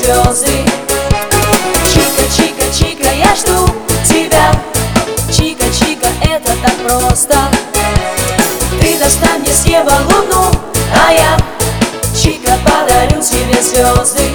звезды. Чика, чика, чика, я жду тебя. Чика, чика, это так просто. Ты достань мне с неба луну, а я, чика, подарю тебе звезды.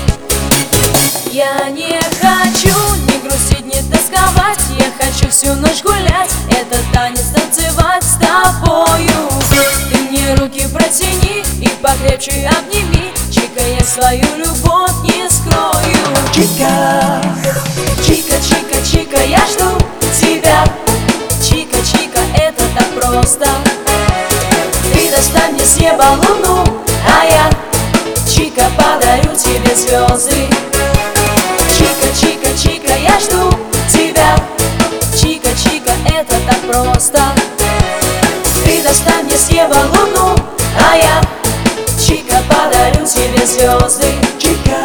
Я не хочу ни грустить, ни тосковать. Я хочу всю ночь гулять, этот танец танцевать с тобою. Ты мне руки протяни и покрепче обними. Чика, я свою любовь не скрою. Чика, чика, чика, чика, я жду тебя. Чика, чика, это так просто. Ты достань мне с неба луну, а я, чика, подарю тебе звезды. Чика, чика, чика, я жду тебя. Чика, чика, это так просто. Ты достань мне с неба луну, а я, чика, подарю тебе звезды. Чика.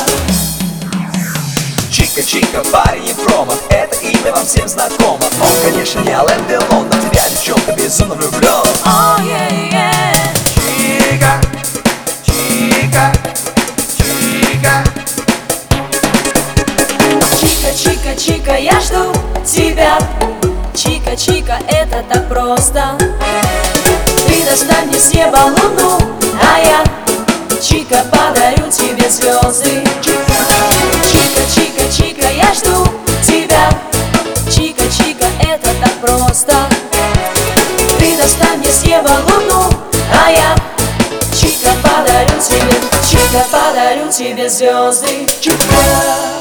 Чика, чика, парень не промах, это имя вам всем знакомо. Он, конечно, не Ален Делон, но тебя, девчонка, безумно влюблен. Oh, yeah, yeah. Чика, чика, чика. Чика, чика, чика, я жду тебя. Чика, чика, это так просто. Ты достань мне с неба луну, а я, чика, подарю тебе звезды. Чика, чика, чика, чика, я жду тебя. Чика, чика, это так просто. Ты достань мне с неба луну, а я, чика, подарю тебе, чика, подарю тебе звезды. Чика.